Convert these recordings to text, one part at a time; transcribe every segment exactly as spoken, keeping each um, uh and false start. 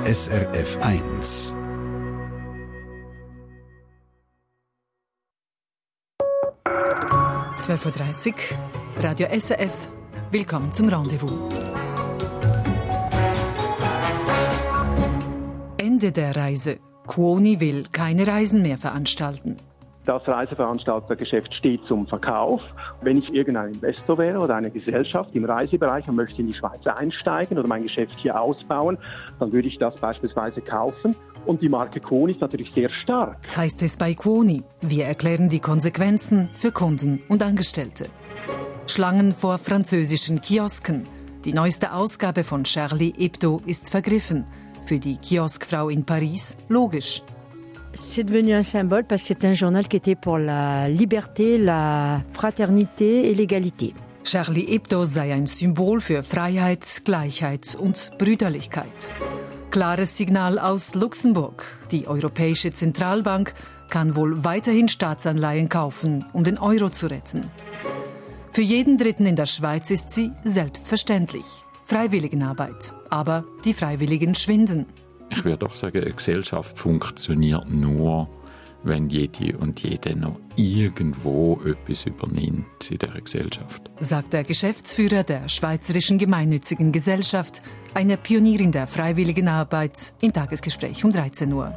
S R F eins. zwölf Uhr dreißig, Radio S R F. Willkommen zum Rendezvous. Ende der Reise. Kuoni will keine Reisen mehr veranstalten. Das Reiseveranstaltergeschäft steht zum Verkauf. Wenn ich irgendein Investor wäre oder eine Gesellschaft im Reisebereich und möchte in die Schweiz einsteigen oder mein Geschäft hier ausbauen, dann würde ich das beispielsweise kaufen. Und die Marke Kuoni ist natürlich sehr stark. Heißt es bei Kuoni. Wir erklären die Konsequenzen für Kunden und Angestellte. Schlangen vor französischen Kiosken. Die neueste Ausgabe von Charlie Hebdo ist vergriffen. Für die Kioskfrau in Paris logisch. C'est devenu un symbole parce que c'est un journal qui était pour la liberté, la fraternité et l'égalité. Charlie Hebdo sei ein Symbol für Freiheit, Gleichheit und Brüderlichkeit. Klares Signal aus Luxemburg. Die Europäische Zentralbank kann wohl weiterhin Staatsanleihen kaufen, um den Euro zu retten. Für jeden Dritten in der Schweiz ist sie selbstverständlich. Freiwilligenarbeit. Aber die Freiwilligen schwinden. Ich würde doch sagen, eine Gesellschaft funktioniert nur, wenn jede und jede noch irgendwo etwas übernimmt in dieser Gesellschaft. Sagt der Geschäftsführer der Schweizerischen Gemeinnützigen Gesellschaft, eine Pionierin der Freiwilligenarbeit, im Tagesgespräch um dreizehn Uhr.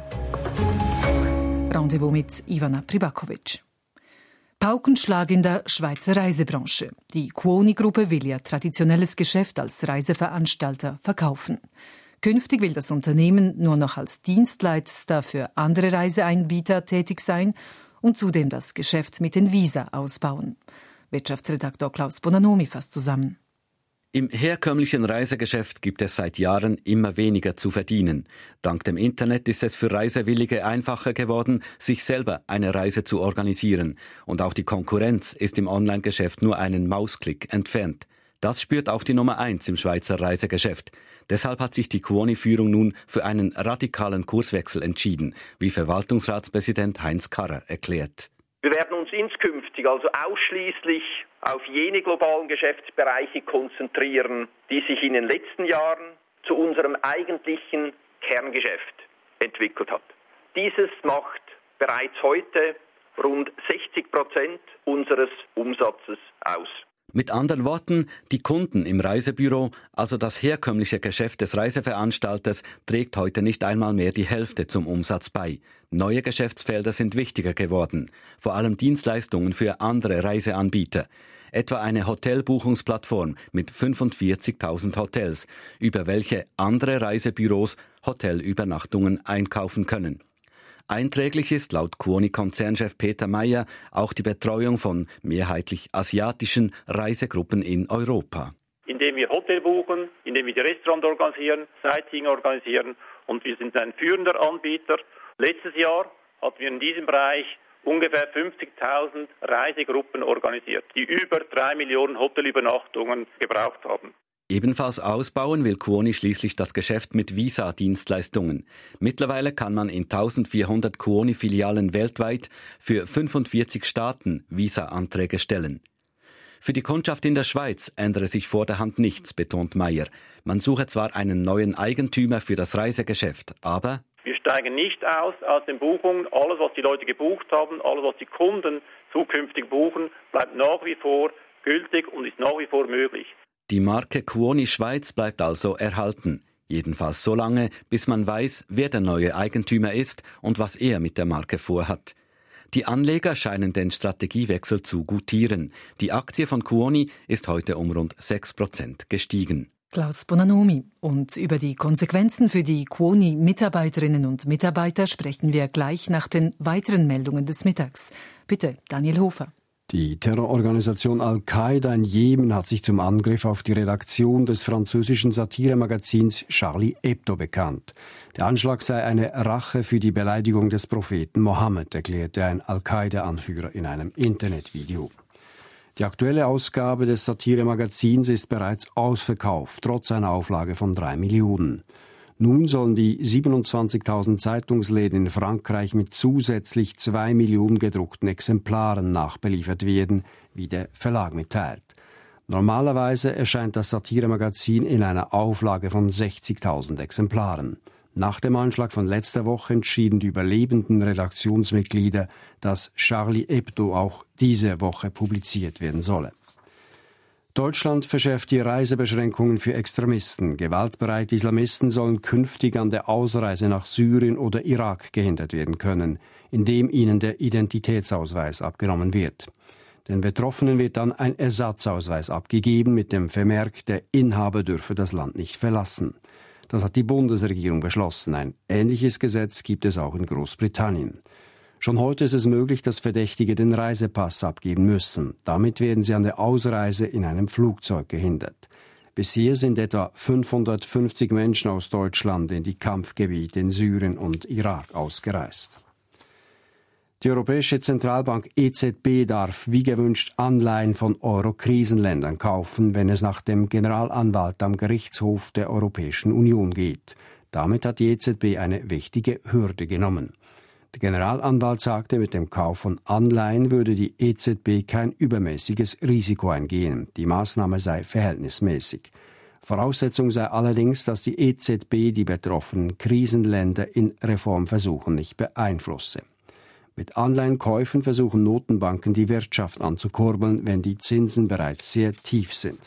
Rendezvous mit Ivana Pribakovic. Paukenschlag in der Schweizer Reisebranche. Die Kuoni-Gruppe will ihr traditionelles Geschäft als Reiseveranstalter verkaufen. Künftig will das Unternehmen nur noch als Dienstleister für andere Reiseanbieter tätig sein und zudem das Geschäft mit den Visa ausbauen. Wirtschaftsredaktor Klaus Bonanomi fasst zusammen. Im herkömmlichen Reisegeschäft gibt es seit Jahren immer weniger zu verdienen. Dank dem Internet ist es für Reisewillige einfacher geworden, sich selber eine Reise zu organisieren. Und auch die Konkurrenz ist im Online-Geschäft nur einen Mausklick entfernt. Das spürt auch die Nummer eins im Schweizer Reisegeschäft. Deshalb hat sich die Kuoni-Führung nun für einen radikalen Kurswechsel entschieden, wie Verwaltungsratspräsident Heinz Karrer erklärt. Wir werden uns inskünftig also ausschließlich auf jene globalen Geschäftsbereiche konzentrieren, die sich in den letzten Jahren zu unserem eigentlichen Kerngeschäft entwickelt hat. Dieses macht bereits heute rund sechzig Prozent unseres Umsatzes aus. Mit anderen Worten, die Kunden im Reisebüro, also das herkömmliche Geschäft des Reiseveranstalters, trägt heute nicht einmal mehr die Hälfte zum Umsatz bei. Neue Geschäftsfelder sind wichtiger geworden, vor allem Dienstleistungen für andere Reiseanbieter. Etwa eine Hotelbuchungsplattform mit fünfundvierzigtausend Hotels, über welche andere Reisebüros Hotelübernachtungen einkaufen können. Einträglich ist laut Kuoni-Konzernchef Peter Meyer auch die Betreuung von mehrheitlich asiatischen Reisegruppen in Europa. Indem wir Hotel buchen, indem wir die Restaurants organisieren, Sightseeing organisieren und wir sind ein führender Anbieter. Letztes Jahr hatten wir in diesem Bereich ungefähr fünfzigtausend Reisegruppen organisiert, die über drei Millionen Hotelübernachtungen gebraucht haben. Ebenfalls ausbauen will Kuoni schließlich das Geschäft mit Visa-Dienstleistungen. Mittlerweile kann man in eintausendvierhundert Kuoni-Filialen weltweit für fünfundvierzig Staaten Visa-Anträge stellen. Für die Kundschaft in der Schweiz ändere sich vorderhand nichts, betont Meyer. Man suche zwar einen neuen Eigentümer für das Reisegeschäft, aber wir steigen nicht aus aus den Buchungen. Alles, was die Leute gebucht haben, alles, was die Kunden zukünftig buchen, bleibt nach wie vor gültig und ist nach wie vor möglich. Die Marke Kuoni Schweiz bleibt also erhalten. Jedenfalls so lange, bis man weiß, wer der neue Eigentümer ist und was er mit der Marke vorhat. Die Anleger scheinen den Strategiewechsel zu gutieren. Die Aktie von Kuoni ist heute um rund sechs Prozent gestiegen. Klaus Bonanomi. Und über die Konsequenzen für die Kuoni-Mitarbeiterinnen und Mitarbeiter sprechen wir gleich nach den weiteren Meldungen des Mittags. Bitte, Daniel Hofer. Die Terrororganisation Al-Qaida in Jemen hat sich zum Angriff auf die Redaktion des französischen Satiremagazins Charlie Hebdo bekannt. Der Anschlag sei eine Rache für die Beleidigung des Propheten Mohammed, erklärte ein Al-Qaida-Anführer in einem Internetvideo. Die aktuelle Ausgabe des Satiremagazins ist bereits ausverkauft, trotz einer Auflage von drei Millionen. Nun sollen die siebenundzwanzigtausend Zeitungsläden in Frankreich mit zusätzlich zwei Millionen gedruckten Exemplaren nachbeliefert werden, wie der Verlag mitteilt. Normalerweise erscheint das Satiremagazin in einer Auflage von sechzigtausend Exemplaren. Nach dem Anschlag von letzter Woche entschieden die überlebenden Redaktionsmitglieder, dass Charlie Hebdo auch diese Woche publiziert werden solle. Deutschland verschärft die Reisebeschränkungen für Extremisten. Gewaltbereite Islamisten sollen künftig an der Ausreise nach Syrien oder Irak gehindert werden können, indem ihnen der Identitätsausweis abgenommen wird. Den Betroffenen wird dann ein Ersatzausweis abgegeben mit dem Vermerk, der Inhaber dürfe das Land nicht verlassen. Das hat die Bundesregierung beschlossen. Ein ähnliches Gesetz gibt es auch in Großbritannien. Schon heute ist es möglich, dass Verdächtige den Reisepass abgeben müssen. Damit werden sie an der Ausreise in einem Flugzeug gehindert. Bisher sind etwa fünfhundertfünfzig Menschen aus Deutschland in die Kampfgebiete in Syrien und Irak ausgereist. Die Europäische Zentralbank E Z B darf wie gewünscht Anleihen von Euro-Krisenländern kaufen, wenn es nach dem Generalanwalt am Gerichtshof der Europäischen Union geht. Damit hat die E Z B eine wichtige Hürde genommen. Der Generalanwalt sagte, mit dem Kauf von Anleihen würde die E Z B kein übermäßiges Risiko eingehen. Die Maßnahme sei verhältnismäßig. Voraussetzung sei allerdings, dass die E Z B die betroffenen Krisenländer in Reformversuchen nicht beeinflusse. Mit Anleihenkäufen versuchen Notenbanken die Wirtschaft anzukurbeln, wenn die Zinsen bereits sehr tief sind.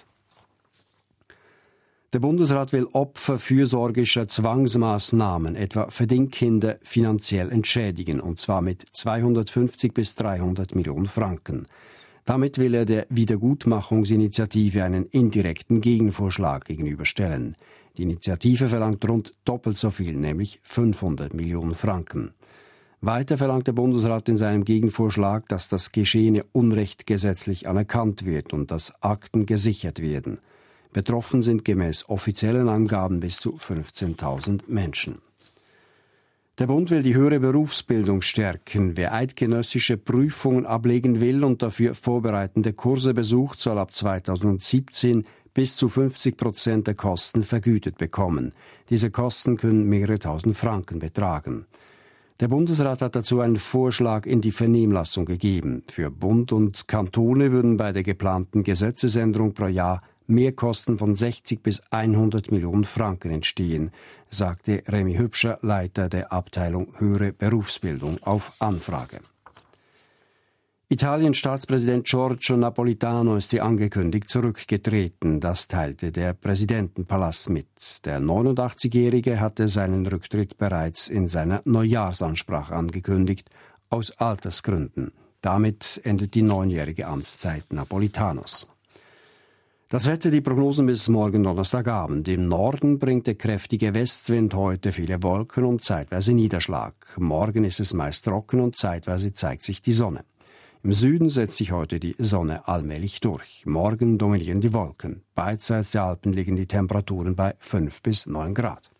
Der Bundesrat will Opfer fürsorgischer Zwangsmaßnahmen, etwa Verdingkinder, finanziell entschädigen, und zwar mit zweihundertfünfzig bis dreihundert Millionen Franken. Damit will er der Wiedergutmachungsinitiative einen indirekten Gegenvorschlag gegenüberstellen. Die Initiative verlangt rund doppelt so viel, nämlich fünfhundert Millionen Franken. Weiter verlangt der Bundesrat in seinem Gegenvorschlag, dass das geschehene Unrecht gesetzlich anerkannt wird und dass Akten gesichert werden. Betroffen sind gemäß offiziellen Angaben bis zu fünfzehntausend Menschen. Der Bund will die höhere Berufsbildung stärken. Wer eidgenössische Prüfungen ablegen will und dafür vorbereitende Kurse besucht, soll ab zweitausendsiebzehn bis zu fünfzig Prozent der Kosten vergütet bekommen. Diese Kosten können mehrere tausend Franken betragen. Der Bundesrat hat dazu einen Vorschlag in die Vernehmlassung gegeben. Für Bund und Kantone würden bei der geplanten Gesetzesänderung pro Jahr Mehrkosten von sechzig bis hundert Millionen Franken entstehen, sagte Remy Hübscher, Leiter der Abteilung Höhere Berufsbildung, auf Anfrage. Italiens Staatspräsident Giorgio Napolitano ist wie angekündigt zurückgetreten. Das teilte der Präsidentenpalast mit. Der neunundachtzigjährige hatte seinen Rücktritt bereits in seiner Neujahrsansprache angekündigt, aus Altersgründen. Damit endet die neunjährige Amtszeit Napolitanos. Das Wetter, die Prognosen bis morgen Donnerstagabend. Im Norden bringt der kräftige Westwind heute viele Wolken und zeitweise Niederschlag. Morgen ist es meist trocken und zeitweise zeigt sich die Sonne. Im Süden setzt sich heute die Sonne allmählich durch. Morgen dominieren die Wolken. Beidseits der Alpen liegen die Temperaturen bei fünf bis neun Grad.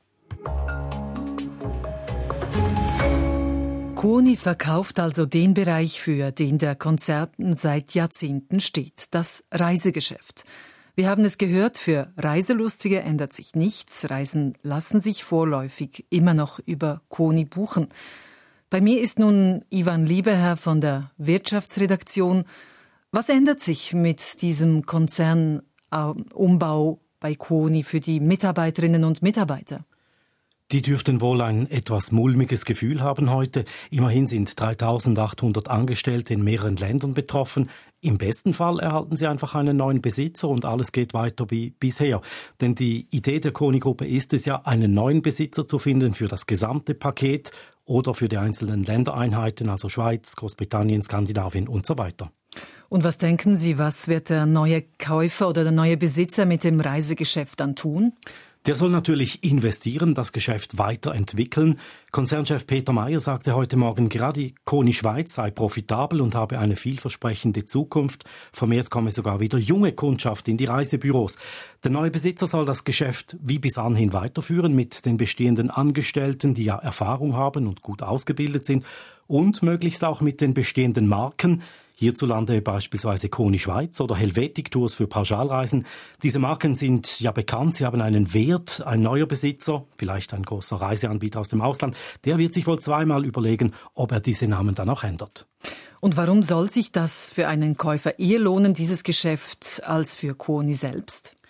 Kuoni verkauft also den Bereich, für den der Konzern seit Jahrzehnten steht, das Reisegeschäft. Wir haben es gehört, für Reiselustige ändert sich nichts. Reisen lassen sich vorläufig immer noch über Kuoni buchen. Bei mir ist nun Ivan Lieberherr von der Wirtschaftsredaktion. Was ändert sich mit diesem Konzernumbau bei Kuoni für die Mitarbeiterinnen und Mitarbeiter? Die dürften wohl ein etwas mulmiges Gefühl haben heute. Immerhin sind dreitausendachthundert Angestellte in mehreren Ländern betroffen. Im besten Fall erhalten sie einfach einen neuen Besitzer und alles geht weiter wie bisher. Denn die Idee der Kuoni-Gruppe ist es ja, einen neuen Besitzer zu finden für das gesamte Paket oder für die einzelnen Ländereinheiten, also Schweiz, Großbritannien, Skandinavien und so weiter. Und was denken Sie, was wird der neue Käufer oder der neue Besitzer mit dem Reisegeschäft dann tun? Der soll natürlich investieren, das Geschäft weiterentwickeln. Konzernchef Peter Meyer sagte heute Morgen, gerade Kuoni Schweiz sei profitabel und habe eine vielversprechende Zukunft. Vermehrt komme sogar wieder junge Kundschaft in die Reisebüros. Der neue Besitzer soll das Geschäft wie bis anhin weiterführen mit den bestehenden Angestellten, die ja Erfahrung haben und gut ausgebildet sind, und möglichst auch mit den bestehenden Marken. Hierzulande beispielsweise Kuoni Schweiz oder Helvetic Tours für Pauschalreisen. Diese Marken sind ja bekannt, sie haben einen Wert. Ein neuer Besitzer, vielleicht ein großer Reiseanbieter aus dem Ausland, der wird sich wohl zweimal überlegen, ob er diese Namen dann auch ändert. Und warum soll sich das für einen Käufer eher lohnen, dieses Geschäft, als für Kuoni selbst?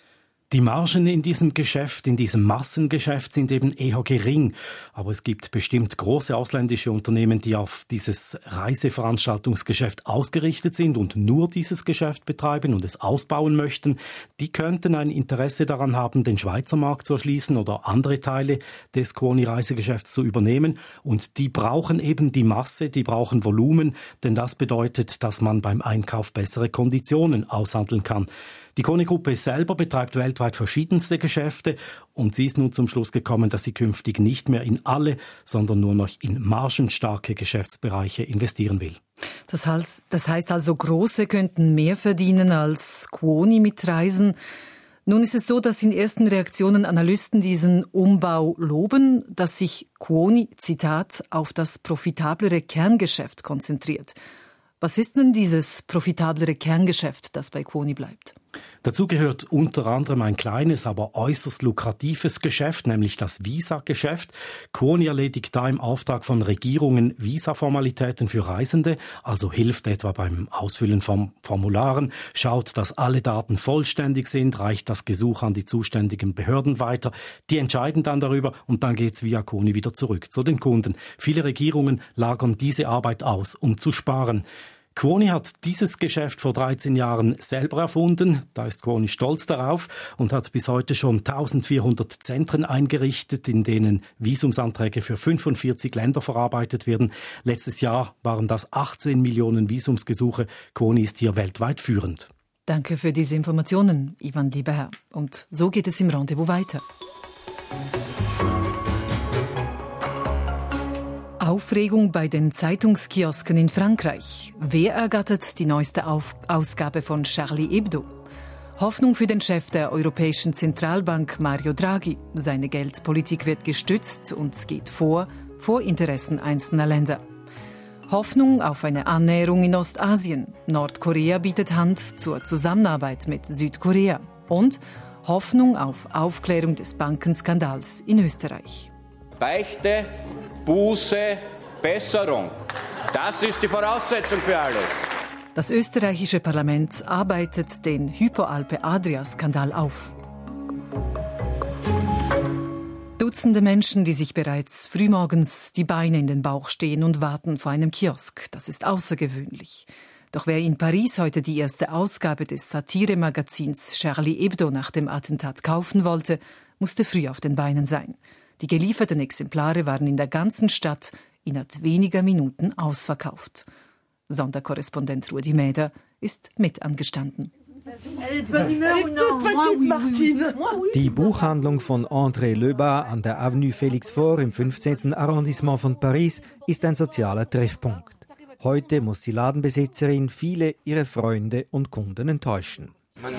Die Margen in diesem Geschäft, in diesem Massengeschäft sind eben eher gering. Aber es gibt bestimmt große ausländische Unternehmen, die auf dieses Reiseveranstaltungsgeschäft ausgerichtet sind und nur dieses Geschäft betreiben und es ausbauen möchten. Die könnten ein Interesse daran haben, den Schweizer Markt zu erschließen oder andere Teile des Kuoni-Reisegeschäfts zu übernehmen. Und die brauchen eben die Masse, die brauchen Volumen, denn das bedeutet, dass man beim Einkauf bessere Konditionen aushandeln kann. Die Kuoni-Gruppe selber betreibt weltweit verschiedenste Geschäfte und sie ist nun zum Schluss gekommen, dass sie künftig nicht mehr in alle, sondern nur noch in margenstarke Geschäftsbereiche investieren will. Das heißt, das heißt also, Große könnten mehr verdienen als Kuoni mit Reisen. Nun ist es so, dass in ersten Reaktionen Analysten diesen Umbau loben, dass sich Kuoni, Zitat, auf das profitablere Kerngeschäft konzentriert. Was ist denn dieses profitablere Kerngeschäft, das bei Kuoni bleibt? Dazu gehört unter anderem ein kleines, aber äußerst lukratives Geschäft, nämlich das Visa-Geschäft. Kuoni erledigt da im Auftrag von Regierungen Visa-Formalitäten für Reisende, also hilft etwa beim Ausfüllen von Formularen, schaut, dass alle Daten vollständig sind, reicht das Gesuch an die zuständigen Behörden weiter. Die entscheiden dann darüber und dann geht's via Kuoni wieder zurück zu den Kunden. Viele Regierungen lagern diese Arbeit aus, um zu sparen. Kuoni hat dieses Geschäft vor dreizehn Jahren selber erfunden. Da ist Kuoni stolz darauf und hat bis heute schon eintausendvierhundert Zentren eingerichtet, in denen Visumsanträge für fünfundvierzig Länder verarbeitet werden. Letztes Jahr waren das achtzehn Millionen Visumsgesuche. Kuoni ist hier weltweit führend. Danke für diese Informationen, Ivan Lieberherr. Und so geht es im Rendezvous weiter. Aufregung bei den Zeitungskiosken in Frankreich. Wer ergattert die neueste Auf- Ausgabe von Charlie Hebdo? Hoffnung für den Chef der Europäischen Zentralbank, Mario Draghi. Seine Geldpolitik wird gestützt und geht vor, vor Interessen einzelner Länder. Hoffnung auf eine Annäherung in Ostasien. Nordkorea bietet Hand zur Zusammenarbeit mit Südkorea. Und Hoffnung auf Aufklärung des Bankenskandals in Österreich. Beichte, Buße, Besserung. Das ist die Voraussetzung für alles. Das österreichische Parlament arbeitet den Hypo-Alpe-Adria-Skandal auf. Dutzende Menschen, die sich bereits frühmorgens die Beine in den Bauch stehen und warten vor einem Kiosk. Das ist außergewöhnlich. Doch wer in Paris heute die erste Ausgabe des Satiremagazins Charlie Hebdo nach dem Attentat kaufen wollte, musste früh auf den Beinen sein. Die gelieferten Exemplare waren in der ganzen Stadt innerhalb weniger Minuten ausverkauft. Sonderkorrespondent Rudi Mäder ist mit angestanden. Die Buchhandlung von André Lebas an der Avenue Félix Faure im fünfzehnten Arrondissement von Paris ist ein sozialer Treffpunkt. Heute muss die Ladenbesitzerin viele ihrer Freunde und Kunden enttäuschen.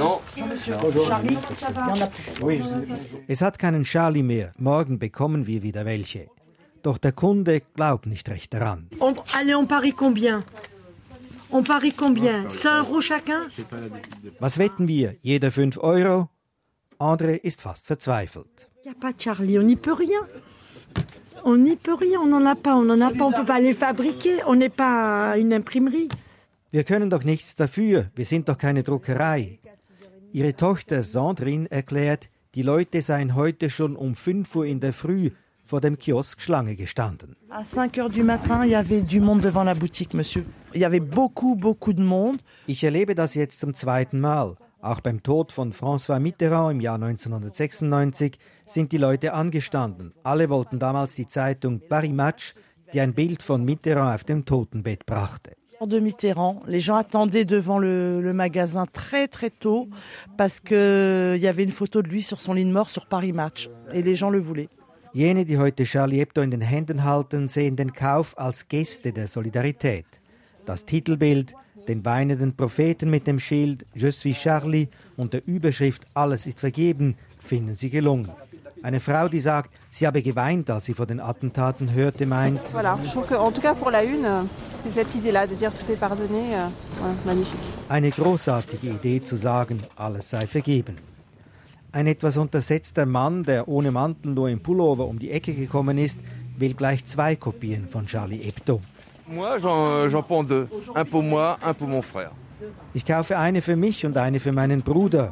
Es hat keinen Charlie mehr. Morgen bekommen wir wieder welche. Doch der Kunde glaubt nicht recht daran. Allez, on parie combien? On parie combien? cinq euros chacun? Was wetten wir? Jeder fünf Euro? André ist fast verzweifelt. Il n'y a pas de Charlie, on n'y peut rien. On n'y peut rien, on n'en a pas, on n'en a pas, on ne peut pas les fabriquer, on n'est pas une imprimerie. Wir können doch nichts dafür, wir sind doch keine Druckerei. Ihre Tochter Sandrine erklärt, die Leute seien heute schon um fünf Uhr in der Früh vor dem Kiosk Schlange gestanden. À cinq heures du matin, il y avait du monde devant la boutique, monsieur. Il y avait beaucoup, beaucoup de monde. Ich erlebe das jetzt zum zweiten Mal. Auch beim Tod von François Mitterrand im Jahr neunzehnhundertsechsundneunzig sind die Leute angestanden. Alle wollten damals die Zeitung Paris Match, die ein Bild von Mitterrand auf dem Totenbett brachte. De Mitterrand, les gens attendaient devant le, le magasin très très tôt parce que il y avait une photo de lui sur son lit de mort sur Paris Match et les gens le voulaient. Jene, die heute Charlie Hebdo in den Händen halten, sehen den Kauf als Geste der Solidarität. Das Titelbild, den weinenden Propheten mit dem Schild Je suis Charlie und der Überschrift Alles ist vergeben, finden sie gelungen. Eine Frau, die sagt, sie habe geweint, als sie vor den Attentaten hörte, meint: Voilà, je trouve que, en tout cas pour la une, c'est cette idée-là de dire tout est pardonné, euh, ouais, magnifique. Eine großartige Idee zu sagen, alles sei vergeben. Ein etwas untersetzter Mann, der ohne Mantel nur im Pullover um die Ecke gekommen ist, will gleich zwei Kopien von Charlie Hebdo. Moi, j'en, j'en prends deux. Un pour moi, un pour mon frère. Ich kaufe eine für mich und eine für meinen Bruder.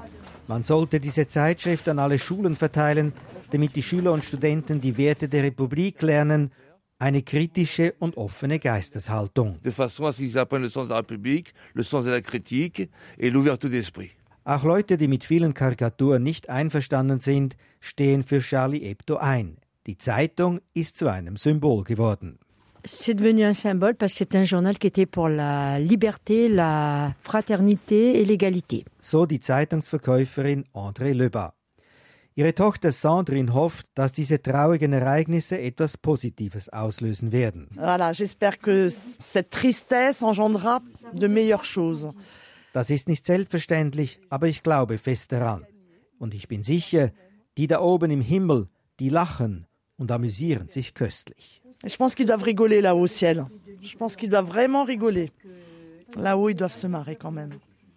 Man sollte diese Zeitschrift an alle Schulen verteilen, damit die Schüler und Studenten die Werte der Republik lernen, eine kritische und offene Geisteshaltung. De façon à ce qu'ils apprennent le sens de la République, le sens de la critique et l'ouverture d'esprit. Auch Leute, die mit vielen Karikaturen nicht einverstanden sind, stehen für Charlie Hebdo ein. Die Zeitung ist zu einem Symbol geworden. C'est devenu un symbole parce que c'est un journal qui était pour la liberté, la fraternité et l'égalité. So die Zeitungsverkäuferin André Lebas. Ihre Tochter Sandrine hofft, dass diese traurigen Ereignisse etwas Positives auslösen werden. Voilà, j'espère que cette tristesse engendrera de meilleures choses. Das ist nicht selbstverständlich, aber ich glaube fest daran. Und ich bin sicher, die da oben im Himmel, die lachen und amüsieren sich köstlich. Je pense qu'ils doivent rigoler là-haut au ciel. Je pense qu'ils doivent vraiment rigoler. Là-haut, ils doivent se marrer quand même.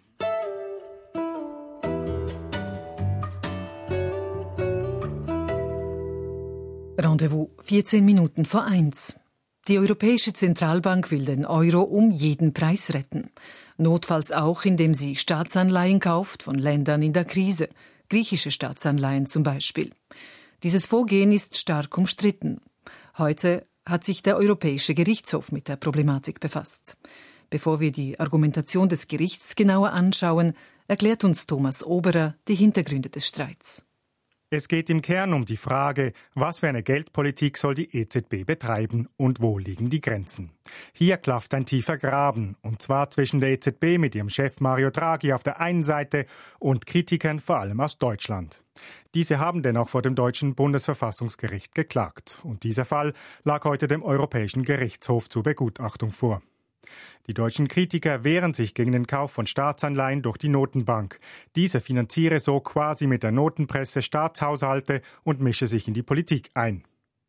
Rendezvous vierzehn Minuten vor eins. Die Europäische Zentralbank will den Euro um jeden Preis retten. Notfalls auch, indem sie Staatsanleihen kauft von Ländern in der Krise. Griechische Staatsanleihen zum Beispiel. Dieses Vorgehen ist stark umstritten. Heute hat sich der Europäische Gerichtshof mit der Problematik befasst. Bevor wir die Argumentation des Gerichts genauer anschauen, erklärt uns Thomas Oberer die Hintergründe des Streits. Es geht im Kern um die Frage, was für eine Geldpolitik soll die E Z B betreiben und wo liegen die Grenzen. Hier klafft ein tiefer Graben, und zwar zwischen der E Z B mit ihrem Chef Mario Draghi auf der einen Seite und Kritikern vor allem aus Deutschland. Diese haben denn auch vor dem deutschen Bundesverfassungsgericht geklagt, und dieser Fall lag heute dem Europäischen Gerichtshof zur Begutachtung vor. Die deutschen Kritiker wehren sich gegen den Kauf von Staatsanleihen durch die Notenbank. Diese finanziere so quasi mit der Notenpresse Staatshaushalte und mische sich in die Politik ein.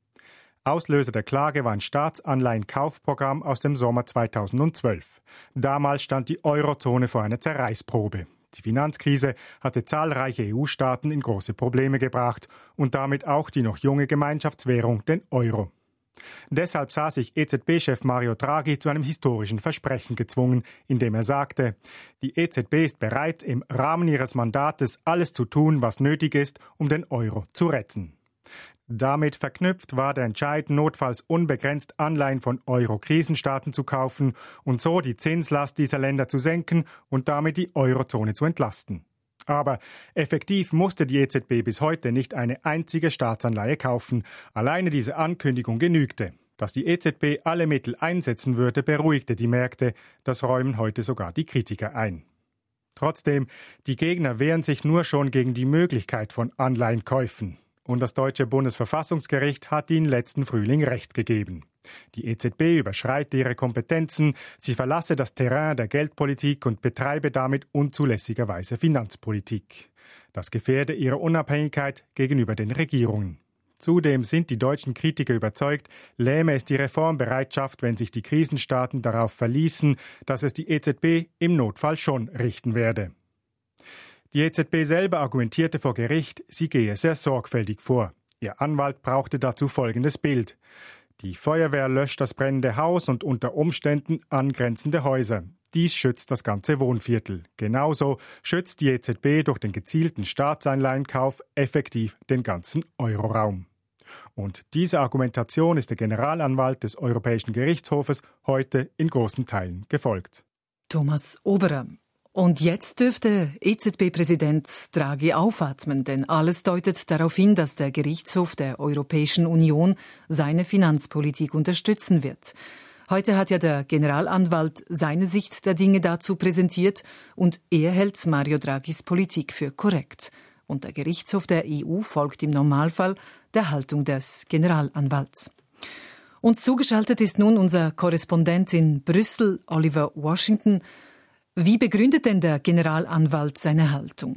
Auslöser der Klage war ein Staatsanleihenkaufprogramm aus dem Sommer zweitausendzwölf. Damals stand die Eurozone vor einer Zerreißprobe. Die Finanzkrise hatte zahlreiche E U-Staaten in große Probleme gebracht und damit auch die noch junge Gemeinschaftswährung, den Euro. Deshalb sah sich E Z B-Chef Mario Draghi zu einem historischen Versprechen gezwungen, indem er sagte, die E Z B ist bereit, im Rahmen ihres Mandates alles zu tun, was nötig ist, um den Euro zu retten. Damit verknüpft war der Entscheid, notfalls unbegrenzt Anleihen von Euro-Krisenstaaten zu kaufen und so die Zinslast dieser Länder zu senken und damit die Eurozone zu entlasten. Aber effektiv musste die E Z B bis heute nicht eine einzige Staatsanleihe kaufen. Alleine diese Ankündigung genügte. Dass die E Z B alle Mittel einsetzen würde, beruhigte die Märkte. Das räumen heute sogar die Kritiker ein. Trotzdem, die Gegner wehren sich nur schon gegen die Möglichkeit von Anleihenkäufen. Und das deutsche Bundesverfassungsgericht hat ihnen letzten Frühling Recht gegeben. Die E Z B überschreite ihre Kompetenzen, sie verlasse das Terrain der Geldpolitik und betreibe damit unzulässigerweise Finanzpolitik. Das gefährde ihre Unabhängigkeit gegenüber den Regierungen. Zudem sind die deutschen Kritiker überzeugt, lähme es die Reformbereitschaft, wenn sich die Krisenstaaten darauf verließen, dass es die E Z B im Notfall schon richten werde. Die E Z B selber argumentierte vor Gericht, sie gehe sehr sorgfältig vor. Ihr Anwalt brauchte dazu folgendes Bild. Die Feuerwehr löscht das brennende Haus und unter Umständen angrenzende Häuser. Dies schützt das ganze Wohnviertel. Genauso schützt die E Z B durch den gezielten Staatsanleihenkauf effektiv den ganzen Euroraum. Und diese Argumentation ist der Generalanwalt des Europäischen Gerichtshofes heute in großen Teilen gefolgt. Thomas Oberer. Und jetzt dürfte E Z B-Präsident Draghi aufatmen, denn alles deutet darauf hin, dass der Gerichtshof der Europäischen Union seine Finanzpolitik unterstützen wird. Heute hat ja der Generalanwalt seine Sicht der Dinge dazu präsentiert und er hält Mario Draghis Politik für korrekt. Und der Gerichtshof der E U folgt im Normalfall der Haltung des Generalanwalts. Uns zugeschaltet ist nun unser Korrespondent in Brüssel, Oliver Washington. Wie begründet denn der Generalanwalt seine Haltung?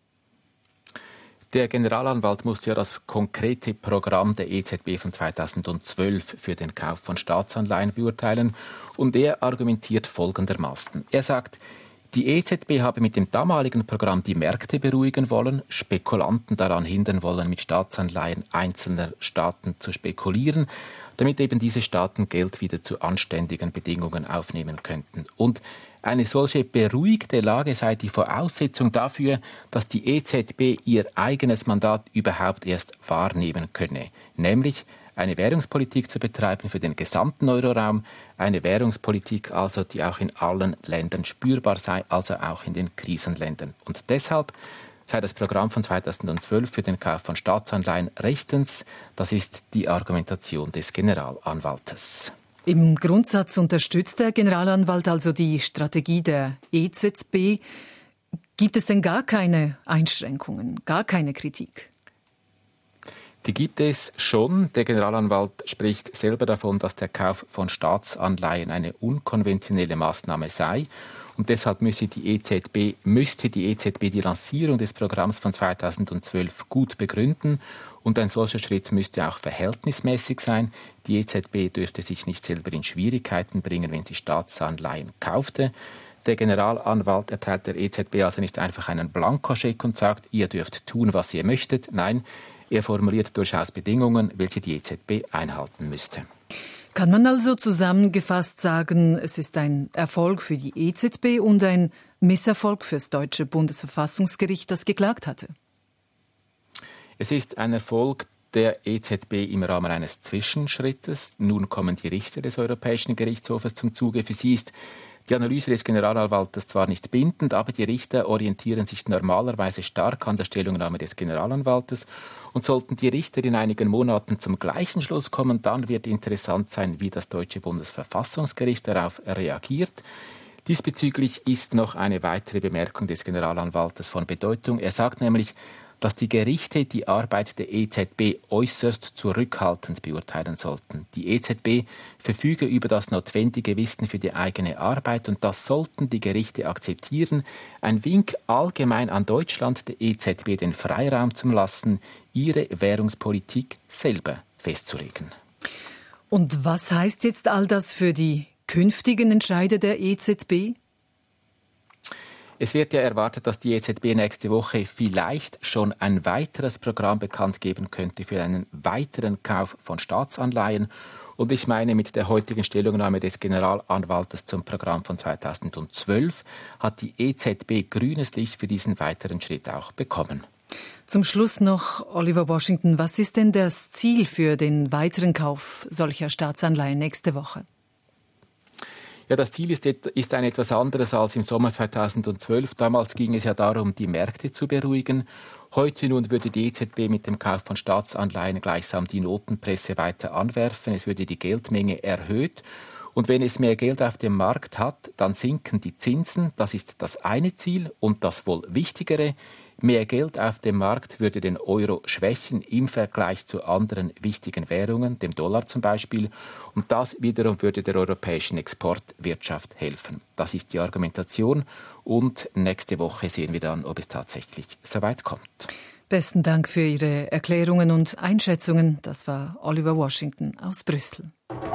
Der Generalanwalt musste ja das konkrete Programm der E Z B von zweitausendzwölf für den Kauf von Staatsanleihen beurteilen und er argumentiert folgendermaßen. Er sagt, die E Z B habe mit dem damaligen Programm die Märkte beruhigen wollen, Spekulanten daran hindern wollen, mit Staatsanleihen einzelner Staaten zu spekulieren. damit eben diese Staaten Geld wieder zu anständigen Bedingungen aufnehmen könnten. Und eine solche beruhigte Lage sei die Voraussetzung dafür, dass die E Z B ihr eigenes Mandat überhaupt erst wahrnehmen könne, nämlich eine Währungspolitik zu betreiben für den gesamten Euroraum, eine Währungspolitik also, die auch in allen Ländern spürbar sei, also auch in den Krisenländern. Und deshalb sei das Programm von zweitausendzwölf für den Kauf von Staatsanleihen rechtens. Das ist die Argumentation des Generalanwaltes. Im Grundsatz unterstützt der Generalanwalt also die Strategie der E Z B. Gibt es denn gar keine Einschränkungen, gar keine Kritik? Die gibt es schon. Der Generalanwalt spricht selber davon, dass der Kauf von Staatsanleihen eine unkonventionelle Maßnahme sei. Und deshalb müsse die E Z B, müsste die E Z B die Lancierung des Programms von zweitausendzwölf gut begründen. Und ein solcher Schritt müsste auch verhältnismäßig sein. Die E Z B dürfte sich nicht selber in Schwierigkeiten bringen, wenn sie Staatsanleihen kaufte. Der Generalanwalt erteilt der E Z B also nicht einfach einen Blankoscheck und sagt, ihr dürft tun, was ihr möchtet. Nein, er formuliert durchaus Bedingungen, welche die E Z B einhalten müsste. Kann man also zusammengefasst sagen, es ist ein Erfolg für die E Z B und ein Misserfolg für das deutsche Bundesverfassungsgericht, das geklagt hatte? Es ist ein Erfolg der E Z B im Rahmen eines Zwischenschrittes. Nun kommen die Richter des Europäischen Gerichtshofes zum Zuge. Für sie ist die Analyse des Generalanwaltes zwar nicht bindend, aber die Richter orientieren sich normalerweise stark an der Stellungnahme des Generalanwaltes. Und sollten die Richter in einigen Monaten zum gleichen Schluss kommen, dann wird interessant sein, wie das deutsche Bundesverfassungsgericht darauf reagiert. Diesbezüglich ist noch eine weitere Bemerkung des Generalanwaltes von Bedeutung. Er sagt nämlich, dass die Gerichte die Arbeit der E Z B äußerst zurückhaltend beurteilen sollten. Die E Z B verfüge über das notwendige Wissen für die eigene Arbeit und das sollten die Gerichte akzeptieren. Ein Wink allgemein an Deutschland, der E Z B den Freiraum zu lassen, ihre Währungspolitik selber festzulegen. Und was heißt jetzt all das für die künftigen Entscheide der E Z B? Es wird ja erwartet, dass die E Z B nächste Woche vielleicht schon ein weiteres Programm bekannt geben könnte für einen weiteren Kauf von Staatsanleihen. Und ich meine, mit der heutigen Stellungnahme des Generalanwaltes zum Programm von zweitausendzwölf hat die E Z B grünes Licht für diesen weiteren Schritt auch bekommen. Zum Schluss noch, Oliver Washington, was ist denn das Ziel für den weiteren Kauf solcher Staatsanleihen nächste Woche? Ja, das Ziel ist, ist ein etwas anderes als im Sommer zweitausendzwölf. Damals ging es ja darum, die Märkte zu beruhigen. Heute nun würde die E Z B mit dem Kauf von Staatsanleihen gleichsam die Notenpresse weiter anwerfen. Es würde die Geldmenge erhöht. Und wenn es mehr Geld auf dem Markt hat, dann sinken die Zinsen. Das ist das eine Ziel. Und das wohl wichtigere, mehr Geld auf dem Markt würde den Euro schwächen im Vergleich zu anderen wichtigen Währungen, dem Dollar zum Beispiel. Und das wiederum würde der europäischen Exportwirtschaft helfen. Das ist die Argumentation. Und nächste Woche sehen wir dann, ob es tatsächlich so weit kommt. Besten Dank für Ihre Erklärungen und Einschätzungen. Das war Oliver Washington aus Brüssel.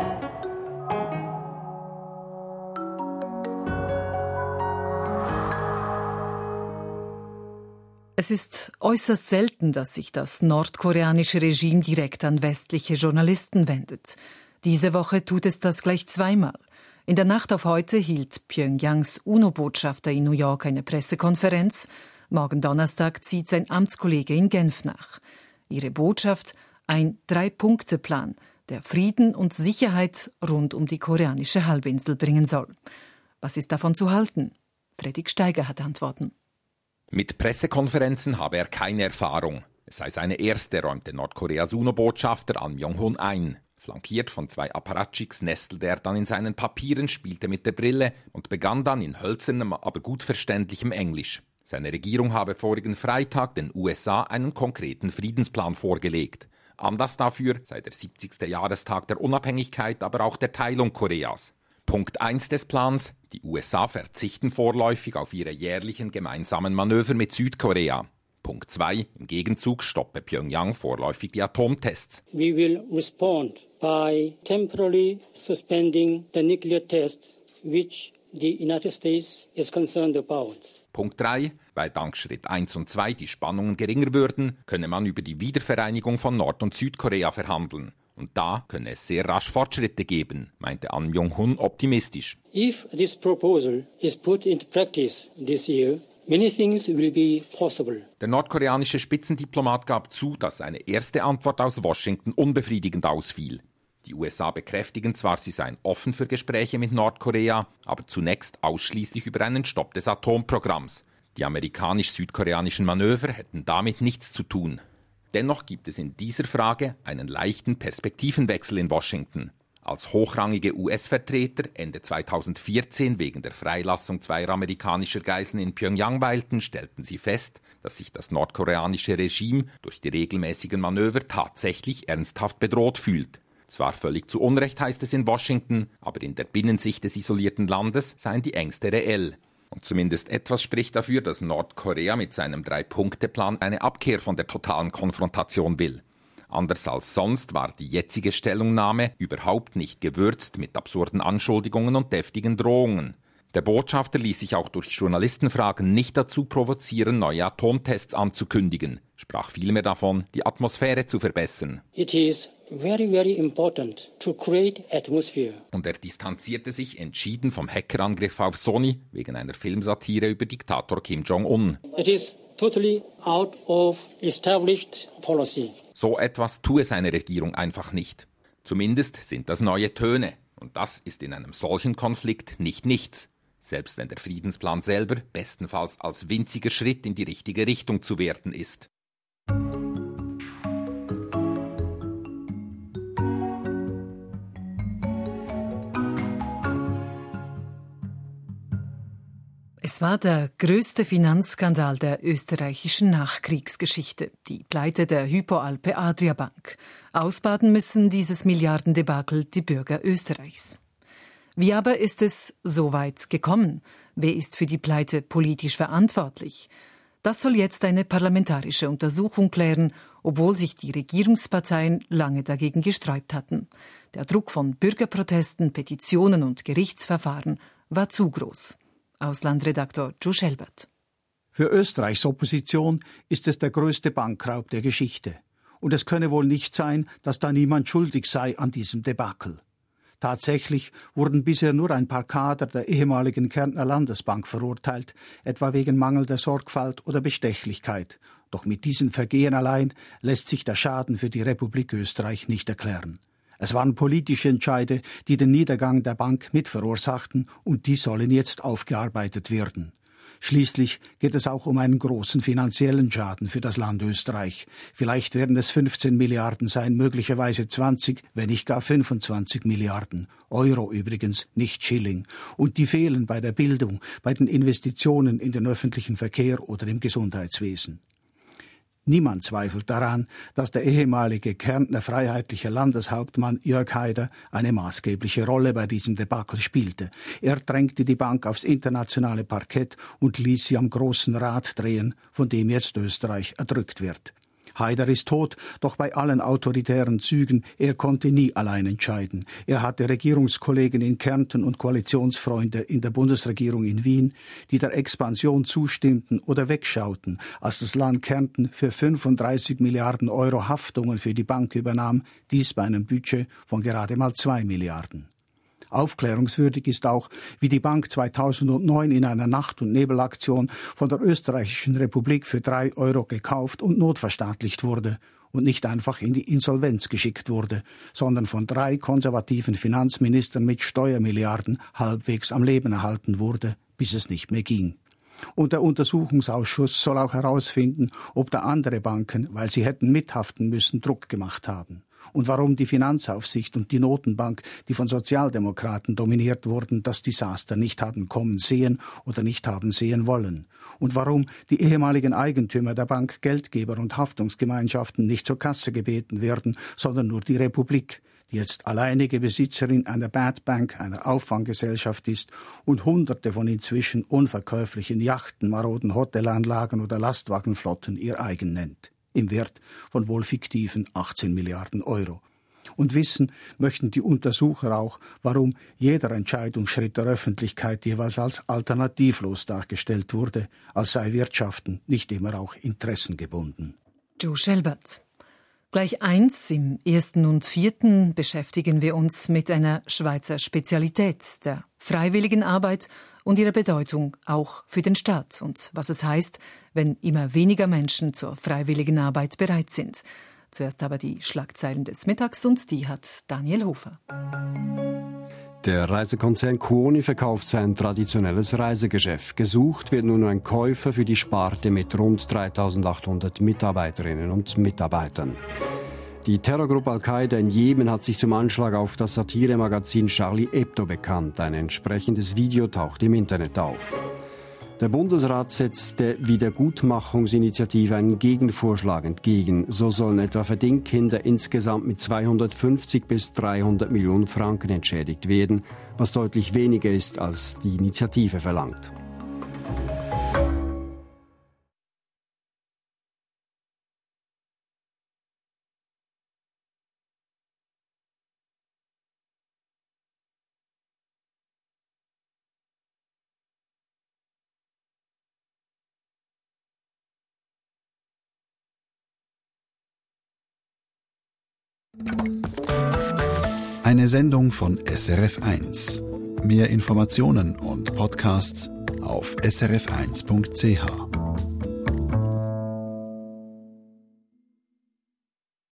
Es ist äußerst selten, dass sich das nordkoreanische Regime direkt an westliche Journalisten wendet. Diese Woche tut es das gleich zweimal. In der Nacht auf heute hielt Pyongyangs UNO-Botschafter in New York eine Pressekonferenz. Morgen Donnerstag zieht sein Amtskollege in Genf nach. Ihre Botschaft: ein Drei-Punkte-Plan, der Frieden und Sicherheit rund um die koreanische Halbinsel bringen soll. Was ist davon zu halten? Fredrik Steiger hat Antworten. Mit Pressekonferenzen habe er keine Erfahrung. Es sei seine erste, räumte Nordkoreas UNO-Botschafter An Myong-hun ein. Flankiert von zwei Apparatchiks nestelte er dann in seinen Papieren, spielte mit der Brille und begann dann in hölzernem, aber gut verständlichem Englisch. Seine Regierung habe vorigen Freitag den U S A einen konkreten Friedensplan vorgelegt. Anlass dafür sei der siebzigste Jahrestag der Unabhängigkeit, aber auch der Teilung Koreas. Punkt eins des Plans: Die U S A verzichten vorläufig auf ihre jährlichen gemeinsamen Manöver mit Südkorea. Punkt zwei: Im Gegenzug stoppe Pyongyang vorläufig die Atomtests. We will respond by temporarily suspending the nuclear tests which the United States is concerned about. Punkt drei: Weil dank Schritt eins und zwei die Spannungen geringer würden, könne man über die Wiedervereinigung von Nord- und Südkorea verhandeln. Und da könne es sehr rasch Fortschritte geben, meinte An Myung-hun optimistisch. If this proposal is put into practice this year, many things will be possible. Der nordkoreanische Spitzendiplomat gab zu, dass eine erste Antwort aus Washington unbefriedigend ausfiel. Die U S A bekräftigen zwar, sie seien offen für Gespräche mit Nordkorea, aber zunächst ausschließlich über einen Stopp des Atomprogramms. Die amerikanisch-südkoreanischen Manöver hätten damit nichts zu tun. Dennoch gibt es in dieser Frage einen leichten Perspektivenwechsel in Washington. Als hochrangige U S-Vertreter Ende zweitausendvierzehn wegen der Freilassung zweier amerikanischer Geiseln in Pyongyang weilten, stellten sie fest, dass sich das nordkoreanische Regime durch die regelmäßigen Manöver tatsächlich ernsthaft bedroht fühlt. Zwar völlig zu Unrecht heißt es in Washington, aber in der Binnensicht des isolierten Landes seien die Ängste reell. Und zumindest etwas spricht dafür, dass Nordkorea mit seinem Drei-Punkte-Plan eine Abkehr von der totalen Konfrontation will. Anders als sonst war die jetzige Stellungnahme überhaupt nicht gewürzt mit absurden Anschuldigungen und deftigen Drohungen. Der Botschafter ließ sich auch durch Journalistenfragen nicht dazu provozieren, neue Atomtests anzukündigen, sprach vielmehr davon, die Atmosphäre zu verbessern. It is very, very important to create atmosphere. Und er distanzierte sich entschieden vom Hackerangriff auf Sony wegen einer Filmsatire über Diktator Kim Jong-un. It is totally out of established policy. So etwas tue seine Regierung einfach nicht. Zumindest sind das neue Töne. Und das ist in einem solchen Konflikt nicht nichts. Selbst wenn der Friedensplan selber bestenfalls als winziger Schritt in die richtige Richtung zu werten ist. Es war der größte Finanzskandal der österreichischen Nachkriegsgeschichte, die Pleite der Hypo Alpe Adria Bank. Ausbaden müssen dieses Milliardendebakel die Bürger Österreichs. Wie aber ist es so weit gekommen? Wer ist für die Pleite politisch verantwortlich? Das soll jetzt eine parlamentarische Untersuchung klären, obwohl sich die Regierungsparteien lange dagegen gesträubt hatten. Der Druck von Bürgerprotesten, Petitionen und Gerichtsverfahren war zu groß. Auslandredaktor Joe Schelbert. Für Österreichs Opposition ist es der größte Bankraub der Geschichte. Und es könne wohl nicht sein, dass da niemand schuldig sei an diesem Debakel. Tatsächlich wurden bisher nur ein paar Kader der ehemaligen Kärntner Landesbank verurteilt, etwa wegen mangelnder Sorgfalt oder Bestechlichkeit. Doch mit diesen Vergehen allein lässt sich der Schaden für die Republik Österreich nicht erklären. Es waren politische Entscheide, die den Niedergang der Bank mitverursachten, und die sollen jetzt aufgearbeitet werden. Schließlich geht es auch um einen großen finanziellen Schaden für das Land Österreich. Vielleicht werden es fünfzehn Milliarden sein, möglicherweise zwanzig, wenn nicht gar fünfundzwanzig Milliarden. Euro übrigens, nicht Schilling. Und die fehlen bei der Bildung, bei den Investitionen in den öffentlichen Verkehr oder im Gesundheitswesen. Niemand zweifelt daran, dass der ehemalige Kärntner freiheitliche Landeshauptmann Jörg Haider eine maßgebliche Rolle bei diesem Debakel spielte. Er drängte die Bank aufs internationale Parkett und ließ sie am Großen Rad drehen, von dem jetzt Österreich erdrückt wird. Haider ist tot, doch bei allen autoritären Zügen, er konnte nie allein entscheiden. Er hatte Regierungskollegen in Kärnten und Koalitionsfreunde in der Bundesregierung in Wien, die der Expansion zustimmten oder wegschauten, als das Land Kärnten für fünfunddreißig Milliarden Euro Haftungen für die Bank übernahm, dies bei einem Budget von gerade mal zwei Milliarden. Aufklärungswürdig ist auch, wie die Bank zweitausendneun in einer Nacht- und Nebelaktion von der Österreichischen Republik für drei Euro gekauft und notverstaatlicht wurde und nicht einfach in die Insolvenz geschickt wurde, sondern von drei konservativen Finanzministern mit Steuermilliarden halbwegs am Leben erhalten wurde, bis es nicht mehr ging. Und der Untersuchungsausschuss soll auch herausfinden, ob da andere Banken, weil sie hätten mithaften müssen, Druck gemacht haben. Und warum die Finanzaufsicht und die Notenbank, die von Sozialdemokraten dominiert wurden, das Desaster nicht haben kommen sehen oder nicht haben sehen wollen. Und warum die ehemaligen Eigentümer der Bank, Geldgeber und Haftungsgemeinschaften nicht zur Kasse gebeten werden, sondern nur die Republik, die jetzt alleinige Besitzerin einer Bad Bank, einer Auffanggesellschaft ist und Hunderte von inzwischen unverkäuflichen Yachten, maroden Hotelanlagen oder Lastwagenflotten ihr eigen nennt. Im Wert von wohl fiktiven achtzehn Milliarden Euro. Und wissen möchten die Untersucher auch, warum jeder Entscheidungsschritt der Öffentlichkeit jeweils als alternativlos dargestellt wurde, als sei Wirtschaften nicht immer auch interessengebunden. Joe Schelbert. Gleich eins, im ersten und vierten beschäftigen wir uns mit einer Schweizer Spezialität, der Freiwilligenarbeit und ihrer Bedeutung auch für den Staat und was es heißt, wenn immer weniger Menschen zur Freiwilligenarbeit bereit sind. Zuerst aber die Schlagzeilen des Mittags und die hat Daniel Hofer. Der Reisekonzern Kuoni verkauft sein traditionelles Reisegeschäft. Gesucht wird nun ein Käufer für die Sparte mit rund dreitausendachthundert Mitarbeiterinnen und Mitarbeitern. Die Terrorgruppe Al-Qaida in Jemen hat sich zum Anschlag auf das Satiremagazin Charlie Hebdo bekannt. Ein entsprechendes Video taucht im Internet auf. Der Bundesrat setzt der Wiedergutmachungsinitiative einen Gegenvorschlag entgegen. So sollen etwa Verdingkinder insgesamt mit zweihundertfünfzig bis dreihundert Millionen Franken entschädigt werden, was deutlich weniger ist, als die Initiative verlangt. Eine Sendung von S R F eins. Mehr Informationen und Podcasts auf s r f eins punkt c h.